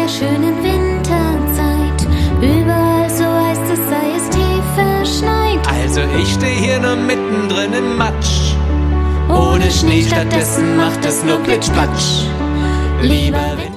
der schönen Winterzeit. Überall, so heißt es, sei es tief verschneit. Also ich steh hier nur mittendrin im Matsch. Ohne Schnee, stattdessen macht es nur Klitsch-Platsch. Lieber Winter.